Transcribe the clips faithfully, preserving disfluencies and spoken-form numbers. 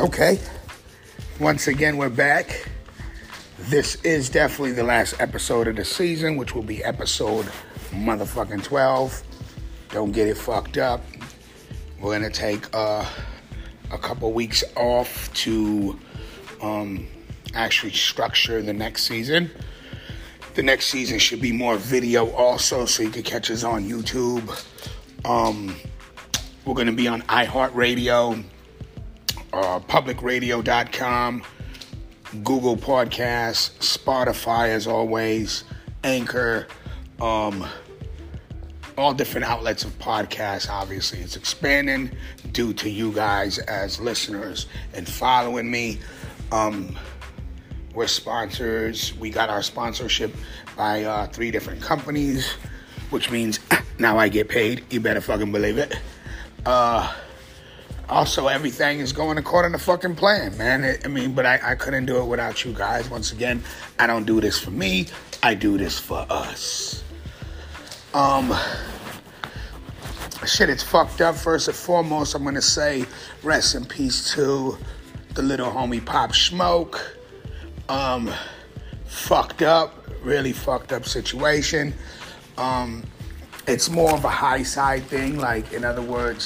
Okay, once again, we're back. This is definitely the last episode of the season, which will be episode motherfucking twelve. Don't get it fucked up. We're going to take uh, a couple weeks off to um, actually structure the next season. The next season should be more video also, so you can catch us on YouTube. Um, we're going to be on iHeartRadio, uh, public radio dot com, Google Podcasts, Spotify as always, Anchor, um, all different outlets of podcasts. Obviously, it's expanding due to you guys as listeners and following me. Um, we're sponsors. We got our sponsorship by uh, three different companies, which means now I get paid. You better fucking believe it. Uh, also, everything is going according to fucking plan, man. It, I mean, but I, I couldn't do it without you guys. Once again, I don't do this for me. I do this for us. Um, shit, it's fucked up. First and foremost, I'm going to say rest in peace to the little homie Pop Smoke. Um, fucked up, really fucked up situation. Um, it's more of a high side thing. Like, in other words,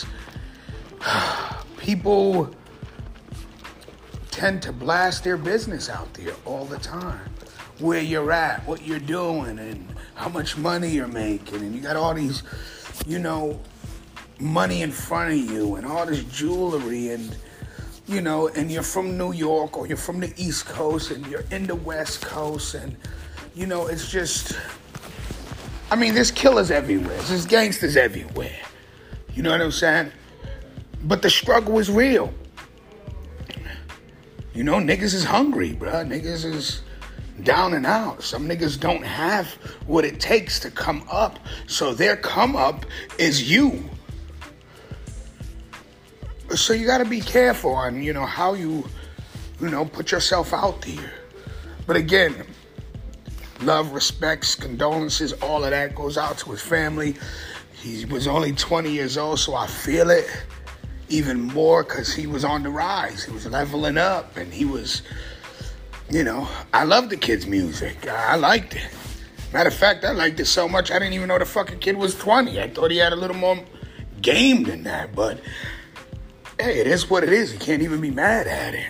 people tend to blast their business out there all the time. Where you're at, what you're doing, and how much money you're making. And you got all these, you know, money in front of you and all this jewelry and, you know, and you're from New York or you're from the East Coast and you're in the West Coast. And, you know, it's just, I mean, there's killers everywhere. There's gangsters everywhere. You know what I'm saying? But the struggle is real. You know, niggas is hungry, bruh. Niggas is down and out. Some niggas don't have what it takes to come up. So their come up is you. So you got to be careful on, you know, how you, you know, put yourself out there. But again, love, respects, condolences, all of that goes out to his family. He was only twenty years old, so I feel it even more because he was on the rise. He was leveling up, and he was, you know, I love the kid's music. I liked it. Matter of fact, I liked it so much I didn't even know the fucking kid was twenty. I thought he had a little more game than that, but hey, it is what it is. You can't even be mad at it.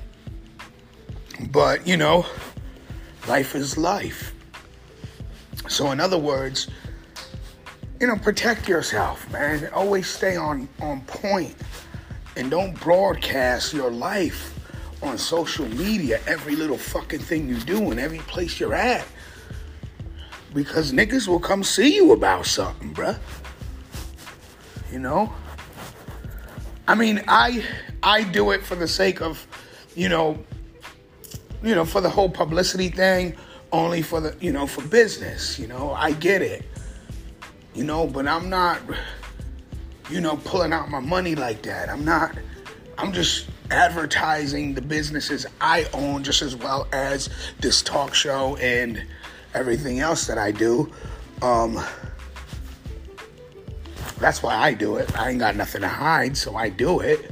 But, you know, life is life. So in other words, you know, protect yourself, man. Always stay on, on point. And don't broadcast your life on social media, every little fucking thing you do and every place you're at. Because niggas will come see you about something, bruh. You know? I mean, I I do it for the sake of, you know, you know, for the whole publicity thing, only for the, you know, for business, you know, I get it. You know, but I'm not, you know, pulling out my money like that. I'm not, I'm just advertising the businesses I own just as well as this talk show and everything else that I do. Um, that's why I do it. I ain't got nothing to hide, so I do it.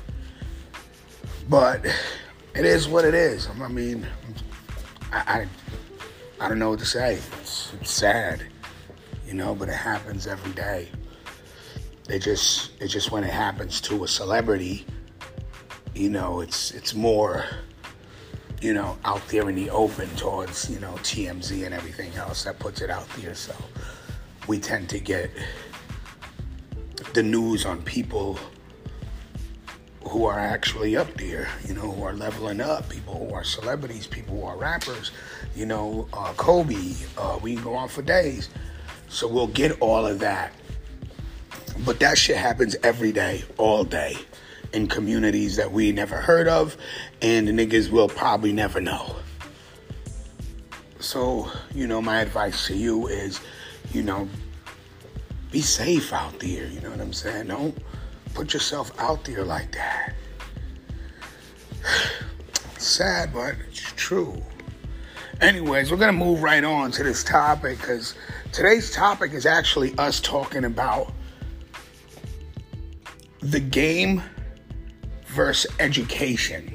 But it is what it is. I mean, I, I, I don't know what to say. It's, it's sad. You know, but it happens every day. It just, it just when it happens to a celebrity, you know, it's it's more, you know, out there in the open towards, you know, T M Z and everything else that puts it out there. So we tend to get the news on people who are actually up there, you know, who are leveling up, people who are celebrities, people who are rappers, you know, uh, Kobe, uh, we can go on for days. So we'll get all of that. But that shit happens every day, all day, in communities that we never heard of, and the niggas will probably never know. So, you know, my advice to you is, you know, be safe out there, you know what I'm saying? Don't put yourself out there like that. It's sad, but it's true. Anyways, we're going to move right on to this topic because today's topic is actually us talking about the game versus education.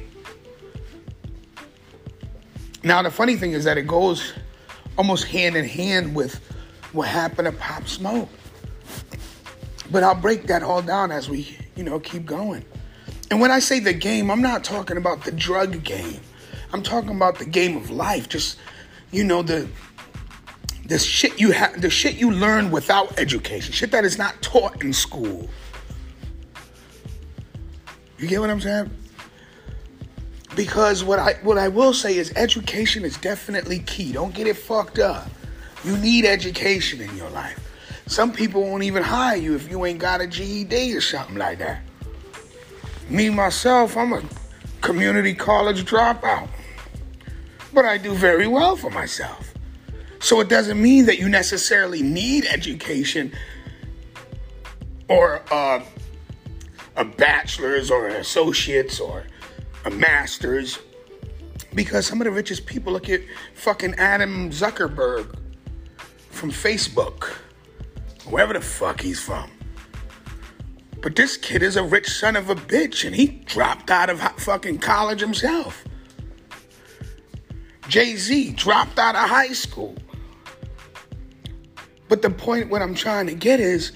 Now, the funny thing is that it goes almost hand in hand with what happened to Pop Smoke. But I'll break that all down as we, you know, keep going. And when I say the game, I'm not talking about the drug game. I'm talking about the game of life. Just, you know, the the shit you have, the shit you learn without education, shit that is not taught in school. You get what I'm saying? Because what I what I will say is education is definitely key. Don't get it fucked up. You need education in your life. Some people won't even hire you if you ain't got a G E D or something like that. Me, myself, I'm a community college dropout. But I do very well for myself. So it doesn't mean that you necessarily need education or uh, a bachelor's or an associate's or a master's. Because some of the richest people, look at fucking Adam Zuckerberg from Facebook. Wherever the fuck he's from. But this kid is a rich son of a bitch, and he dropped out of fucking college himself. Jay-Z dropped out of high school. But the point what I'm trying to get is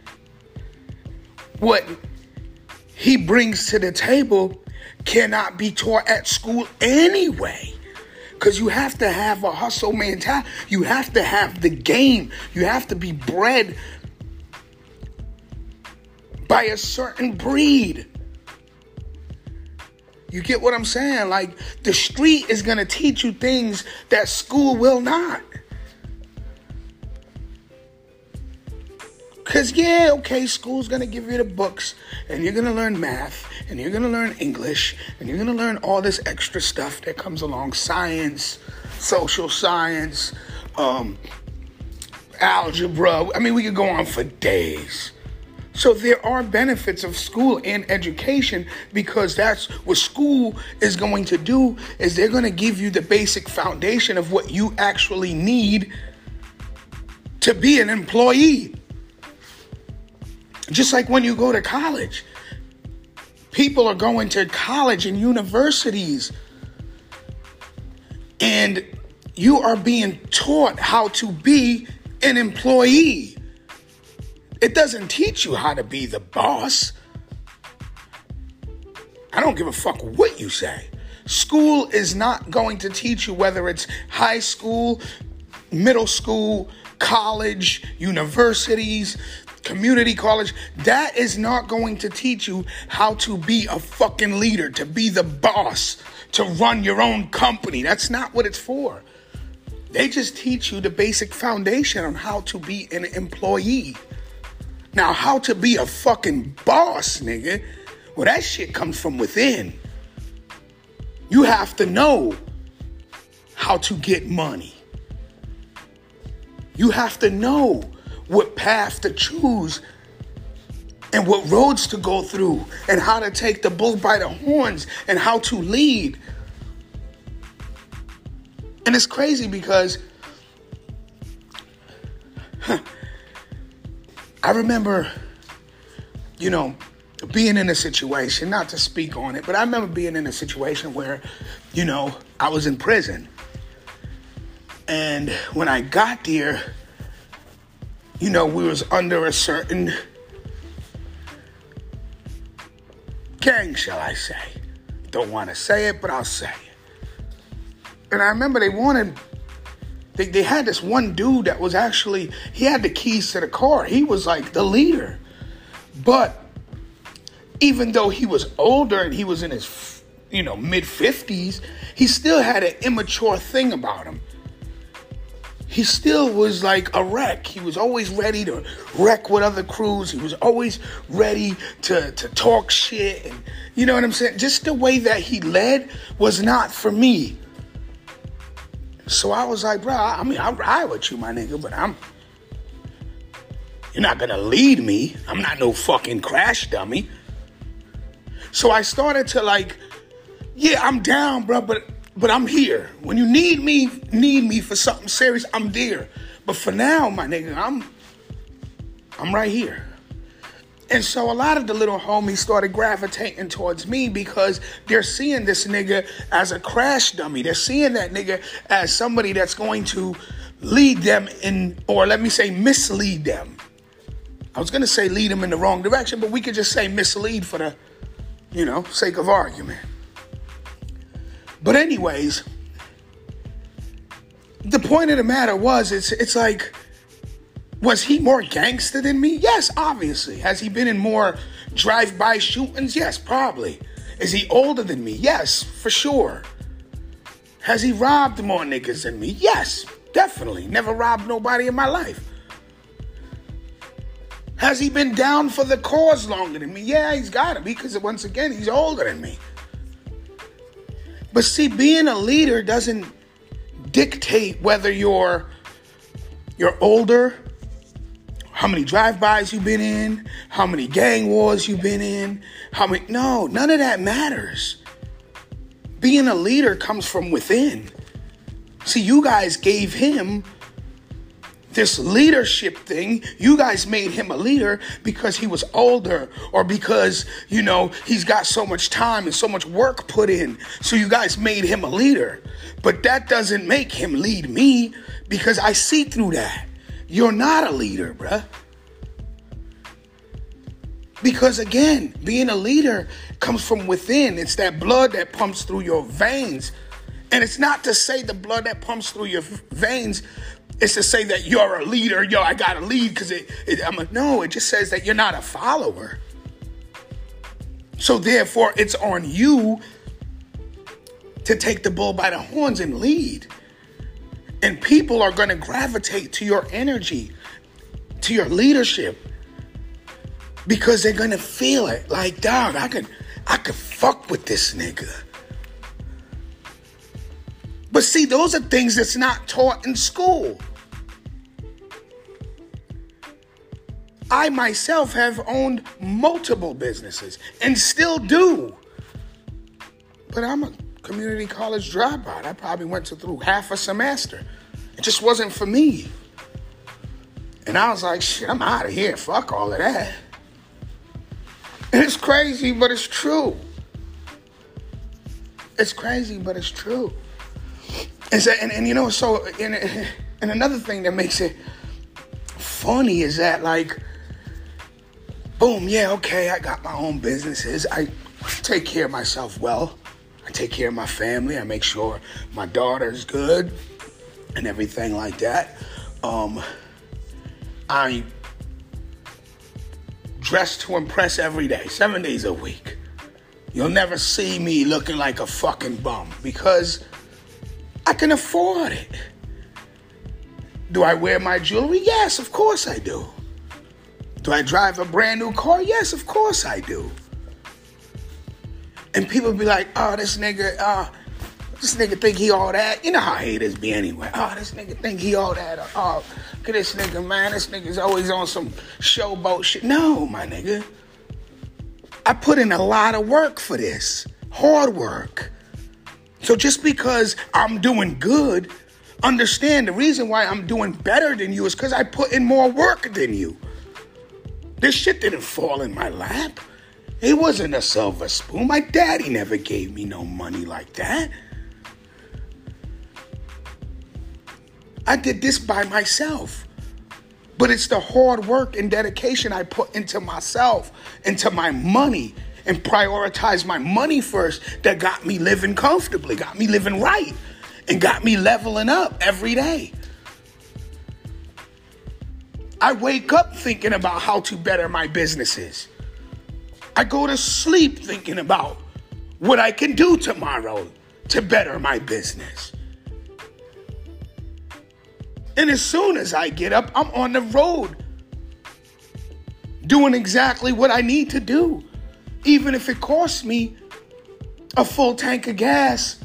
what he brings to the table cannot be taught at school anyway. Because you have to have a hustle mentality. You have to have the game. You have to be bred by a certain breed. You get what I'm saying? Like, the street is going to teach you things that school will not. Because, yeah, okay, school's going to give you the books, and you're going to learn math, and you're going to learn English, and you're going to learn all this extra stuff that comes along, science, social science, um, algebra. I mean, we could go on for days. So there are benefits of school and education, because that's what school is going to do, is they're going to give you the basic foundation of what you actually need to be an employee. Just like when you go to college. People are going to college and universities, and you are being taught how to be an employee. It doesn't teach you how to be the boss. I don't give a fuck what you say. School is not going to teach you, whether it's high school, middle school, college, universities, community college, that is not going to teach you how to be a fucking leader, to be the boss, to run your own company. That's not what it's for. They just teach you the basic foundation on how to be an employee. Now, how to be a fucking boss, nigga, well, that shit comes from within. You have to know how to get money. You have to know what path to choose and what roads to go through and how to take the bull by the horns and how to lead. And it's crazy because huh, I remember, you know, being in a situation, not to speak on it, but I remember being in a situation where, you know, I was in prison. And when I got there, you know, we was under a certain gang, shall I say. Don't want to say it, but I'll say it. And I remember they wanted, they, they had this one dude that was actually, he had the keys to the car. He was like the leader. But even though he was older and he was in his, you know, mid fifties, he still had an immature thing about him. He still was like a wreck. He was always ready to wreck with other crews. He was always ready to, to talk shit. And you know what I'm saying? Just the way that he led was not for me. So I was like, bro, I mean, I'll ride with you, my nigga, but I'm, you're not going to lead me. I'm not no fucking crash dummy. So I started to like, yeah, I'm down, bro, but But I'm here. When you need me, need me for something serious, I'm there. But for now, my nigga, I'm I'm right here. And so a lot of the little homies started gravitating towards me because they're seeing this nigga as a crash dummy. They're seeing that nigga as somebody that's going to lead them in, or let me say mislead them. I was going to say lead them in the wrong direction, but we could just say mislead for the, you know, sake of argument. But anyways, the point of the matter was, it's it's like, was he more gangster than me? Yes, obviously. Has he been in more drive-by shootings? Yes, probably. Is he older than me? Yes, for sure. Has he robbed more niggas than me? Yes, definitely. Never robbed nobody in my life. Has he been down for the cause longer than me? Yeah, he's got to be, because once again, he's older than me. But see, being a leader doesn't dictate whether you're you're older, how many drive-bys you've been in, how many gang wars you've been in, how many, no, none of that matters. Being a leader comes from within. See, you guys gave him this leadership thing. You guys made him a leader because he was older, or because, you know, he's got so much time and so much work put in. So you guys made him a leader. But that doesn't make him lead me, because I see through that. You're not a leader, bruh. Because again, being a leader comes from within. It's that blood that pumps through your veins. And it's not to say the blood that pumps through your veins, it's to say that you're a leader. Yo, I got to lead because it, it, I'm a, no, it just says that you're not a follower. So therefore, it's on you to take the bull by the horns and lead. And people are going to gravitate to your energy, to your leadership, because they're going to feel it. Like, dog, I could, I could fuck with this nigga. But see, those are things that's not taught in school. I myself have owned multiple businesses and still do. But I'm a community college dropout. I probably went to, through half a semester. It just wasn't for me. And I was like, shit, I'm out of here. Fuck all of that. And it's crazy, but it's true. It's crazy, but it's true. And, so, and, and you know, so, and, and another thing that makes it funny is that, like, boom, yeah, okay, I got my own businesses. I take care of myself well. I take care of my family. I make sure my daughter's good and everything like that. Um, I dress to impress every day, seven days a week. You'll never see me looking like a fucking bum because I can afford it. Do I wear my jewelry? Yes, of course I do. Do I drive a brand new car? Yes, of course I do. And people be like, oh, this nigga, uh, this nigga think he all that. You know how haters be anyway. Oh, this nigga think he all that. Oh, look at this nigga, man. This nigga's always on some showboat shit. No, my nigga. I put in a lot of work for this. Hard work. So just because I'm doing good, understand the reason why I'm doing better than you is because I put in more work than you. This shit didn't fall in my lap. It wasn't a silver spoon. My daddy never gave me no money like that. I did this by myself. But it's the hard work and dedication I put into myself, into my money, and prioritize my money first that got me living comfortably, got me living right, and got me leveling up every day. I wake up thinking about how to better my businesses. I go to sleep thinking about what I can do tomorrow to better my business. And as soon as I get up, I'm on the road doing exactly what I need to do. Even if it costs me a full tank of gas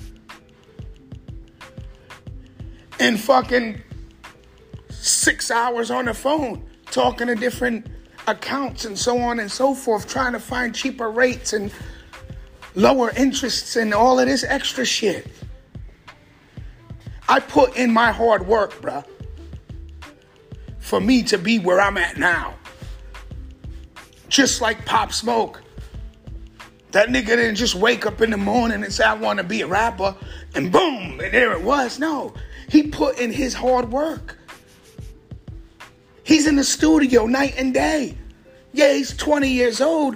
and fucking six hours on the phone talking to different accounts and so on and so forth, trying to find cheaper rates and lower interests and all of this extra shit. I put in my hard work, bruh, for me to be where I'm at now. Just like Pop Smoke. That nigga didn't just wake up in the morning and say, I want to be a rapper, and boom, and there it was. No, he put in his hard work. He's in the studio night and day. Yeah, he's twenty years old,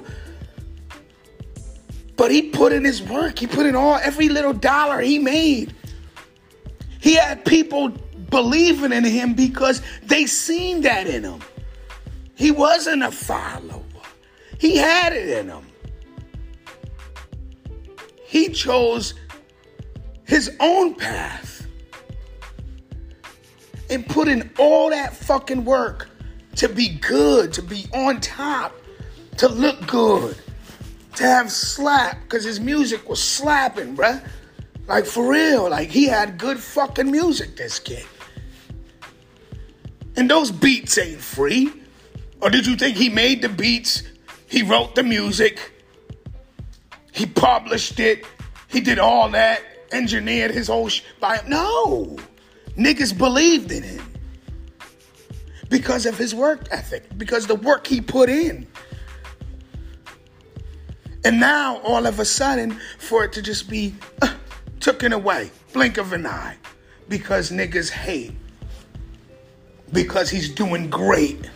but he put in his work. He put in all, every little dollar he made. He had people believing in him because they seen that in him. He wasn't a follower. He had it in him. He chose his own path and put in all that fucking work to be good, to be on top, to look good, to have slap, because his music was slapping, bruh. Like, for real. Like, he had good fucking music, this kid. And those beats ain't free. Or did you think he made the beats? He wrote the music. He published it. He did all that. Engineered his whole sh- by him. No. Niggas believed in him. Because of his work ethic. Because the work he put in. And now, all of a sudden, for it to just be uh, taken away. Blink of an eye. Because niggas hate. Because he's doing great.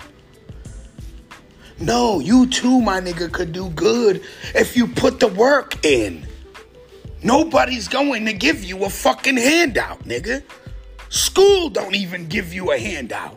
No, you too, my nigga, could do good if you put the work in. Nobody's going to give you a fucking handout, nigga. School don't even give you a handout.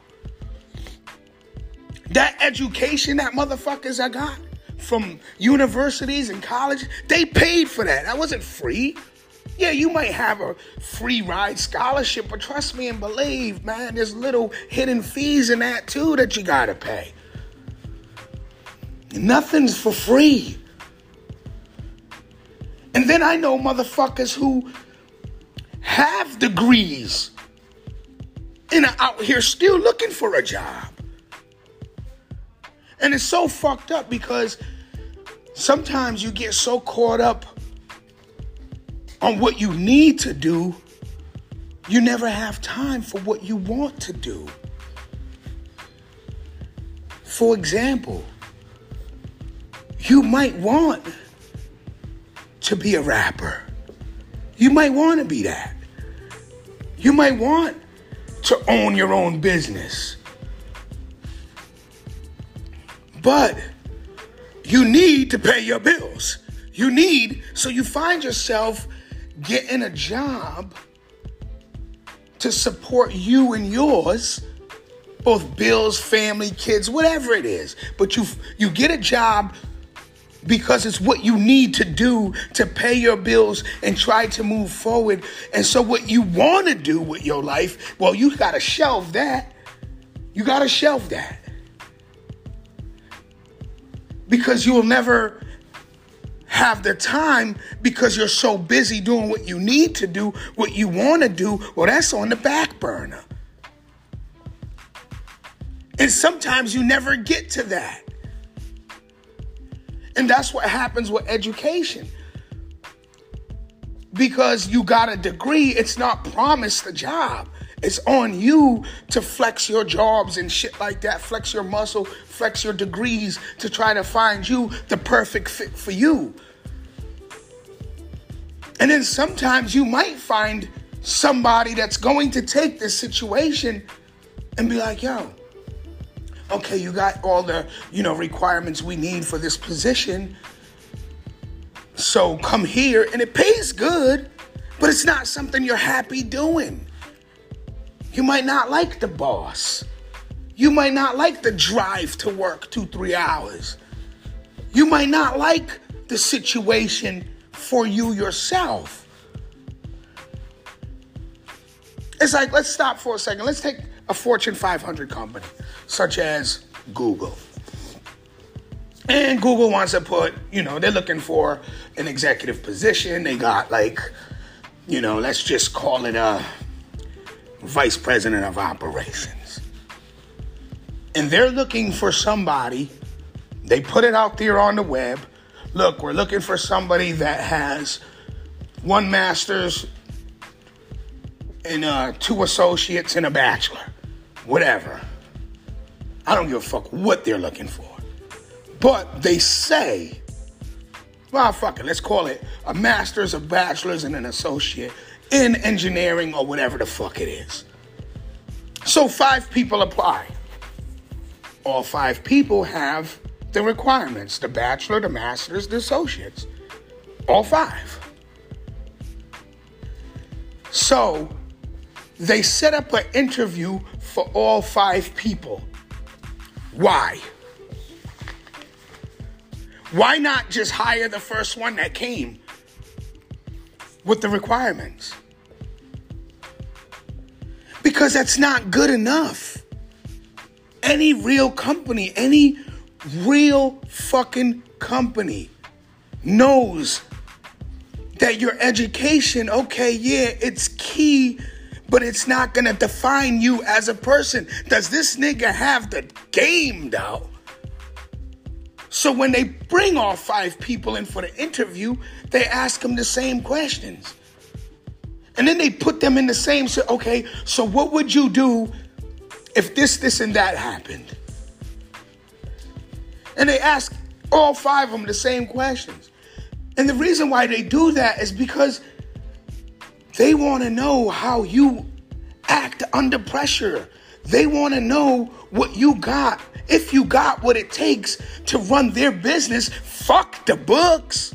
That education that motherfuckers I got from universities and college, they paid for that. That wasn't free. Yeah, you might have a free ride scholarship, but trust me and believe, man, there's little hidden fees in that too that you gotta pay. Nothing's for free. And then I know motherfuckers who have degrees and are out here still looking for a job. And it's so fucked up because sometimes you get so caught up on what you need to do, you never have time for what you want to do. For example, you might want to be a rapper. You might want to be that. You might want to own your own business. But you need to pay your bills. You need, so you find yourself getting a job to support you and yours, both bills, family, kids, whatever it is. But you you get a job because it's what you need to do to pay your bills and try to move forward. And so what you want to do with your life, well, you got to shelve that. You got to shelve that. Because you will never have the time because you're so busy doing what you need to do, what you want to do. Well, that's on the back burner. And sometimes you never get to that. And that's what happens with education. Because you got a degree, it's not promised a job. It's on you to flex your jobs and shit like that. Flex your muscle, flex your degrees to try to find you the perfect fit for you. And then sometimes you might find somebody that's going to take this situation and be like, yo, okay, you got all the, you know, requirements we need for this position. So come here, and it pays good, but it's not something you're happy doing. You might not like the boss. You might not like the drive to work two, three hours. You might not like the situation for you yourself. It's like, let's stop for a second. Let's take a Fortune five hundred company, such as Google. And Google wants to put, you know, they're looking for an executive position. They got like, you know, let's just call it a vice president of operations. And they're looking for somebody. They put it out there on the web. Look, we're looking for somebody that has one master's and uh, two associates and a bachelor. Whatever. I don't give a fuck what they're looking for. But they say, well, fuck it, let's call it a master's, a bachelor's, and an associate in engineering or whatever the fuck it is. So five people apply. All five people have the requirements, the bachelor, the master's, the associates. All five. So they set up an interview for all five people. Why? Why not just hire the first one that came with the requirements? Because that's not good enough. Any real company, any real fucking company knows that your education, okay, yeah, it's key, but it's not gonna define you as a person. Does this nigga have the game though? So when they bring all five people in for the interview, they ask them the same questions. And then they put them in the same, so, okay, so what would you do if this, this, and that happened? And they ask all five of them the same questions. And the reason why they do that is because they want to know how you act under pressure. They want to know what you got, if you got what it takes to run their business. Fuck the books.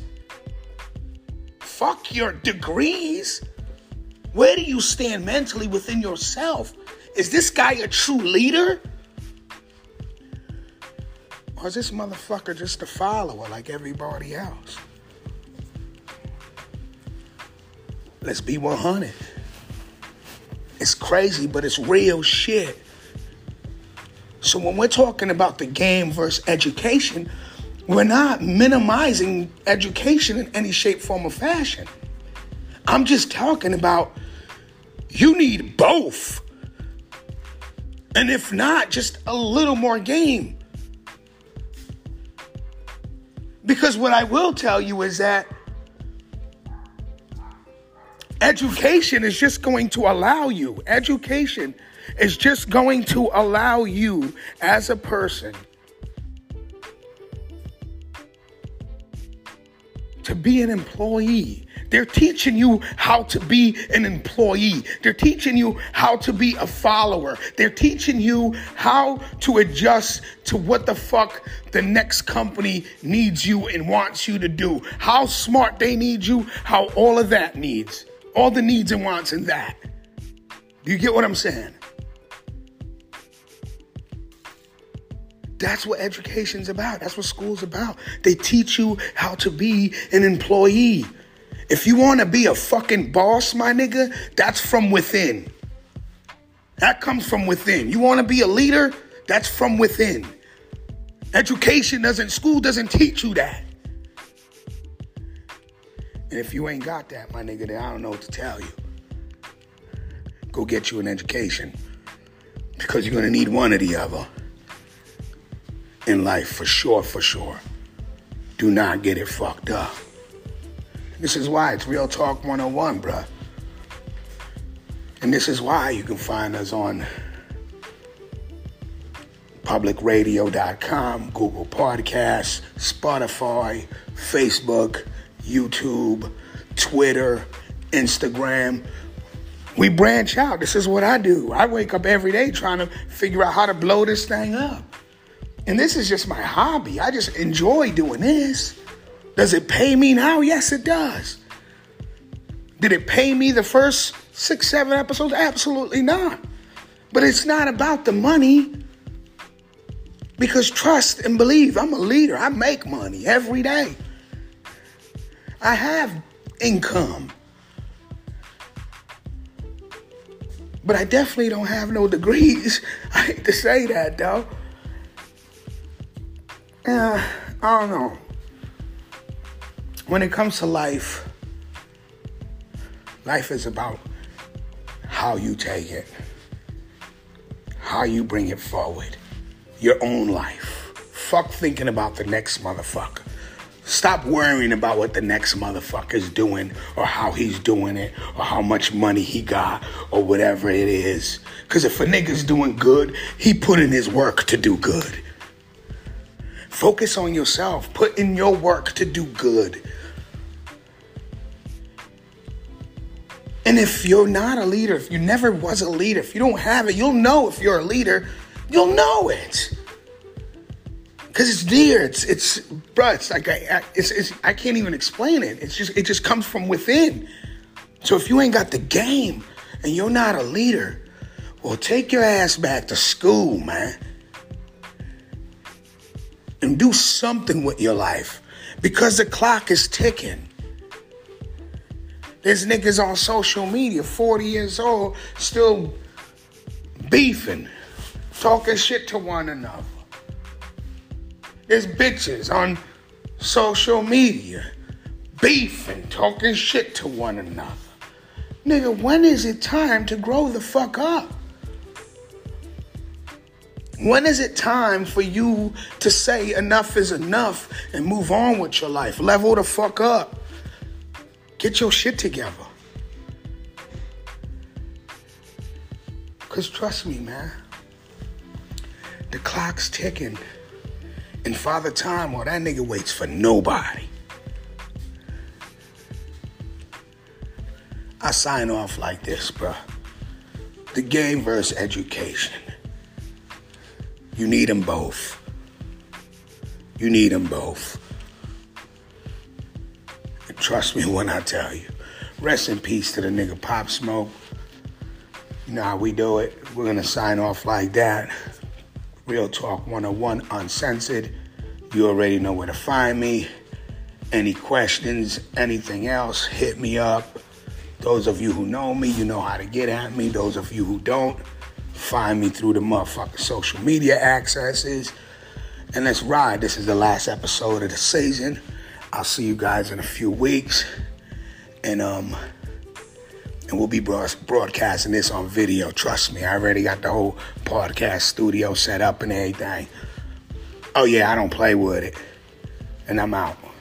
Fuck your degrees. Where do you stand mentally within yourself? Is this guy a true leader? Or is this motherfucker just a follower like everybody else? Let's be one hundred. It's crazy, but it's real shit. So when we're talking about the game versus education, we're not minimizing education in any shape, form, or fashion. I'm just talking about you need both. And if not, just a little more game. Because what I will tell you is that education is just going to allow you, education is just going to allow you as a person to be an employee. They're teaching you how to be an employee. They're teaching you how to be a follower. They're teaching you how to adjust to what the fuck the next company needs you and wants you to do. How smart they need you, how all of that needs. All the needs and wants in that. Do you get what I'm saying? That's what education's about. That's what school's about. They teach you how to be an employee. If you want to be a fucking boss, my nigga, that's from within. That comes from within. You want to be a leader? That's from within. Education doesn't, school doesn't teach you that. And if you ain't got that, my nigga, then I don't know what to tell you. Go get you an education. Because you're going to need one or the other. In life, for sure, for sure. Do not get it fucked up. This is why it's Real Talk one oh one, bruh. And this is why you can find us on public radio dot com, Google Podcasts, Spotify, Facebook, YouTube, Twitter, Instagram. We branch out. This is what I do. I wake up every day trying to figure out how to blow this thing up. And this is just my hobby. I just enjoy doing this. Does it pay me now? Yes, it does. Did it pay me the first six, seven episodes? Absolutely not. But it's not about the money. Because trust and believe, I'm a leader. I make money every day. I have income. But I definitely don't have no degrees. I hate to say that, though. Uh, I don't know. When it comes to life, life is about how you take it, how you bring it forward, your own life. Fuck thinking about the next motherfucker. Stop worrying about what the next motherfucker's doing or how he's doing it or how much money he got or whatever it is. Because if a nigga's doing good, he put in his work to do good. Focus on yourself. Put in your work to do good. And if you're not a leader, if you never was a leader, if you don't have it, you'll know if you're a leader. You'll know it. Because it's there. It's, it's, bruh, it's like, I, I, it's, it's, I can't even explain it. It's just, it just comes from within. So if you ain't got the game and you're not a leader, well, take your ass back to school, man. And do something with your life. Because the clock is ticking. There's niggas on social media, forty years old, still beefing, talking shit to one another. There's bitches on social media, beefing, talking shit to one another. Nigga, when is it time to grow the fuck up? When is it time for you to say enough is enough and move on with your life? Level the fuck up. Get your shit together. Because trust me, man, the clock's ticking. And Father Time, well, that nigga waits for nobody. I sign off like this, bro. The game versus education. You need them both. You need them both. And trust me when I tell you. Rest in peace to the nigga Pop Smoke. You know how we do it. We're going to sign off like that. Real Talk one oh one Uncensored. You already know where to find me. Any questions, anything else, hit me up. Those of you who know me, you know how to get at me. Those of you who don't, find me through the motherfucking social media accesses. And let's ride. This is the last episode of the season. I'll see you guys in a few weeks. And um, and we'll be broadcasting this on video. Trust me, I already got the whole podcast studio set up and everything. Oh yeah, I don't play with it. And I'm out.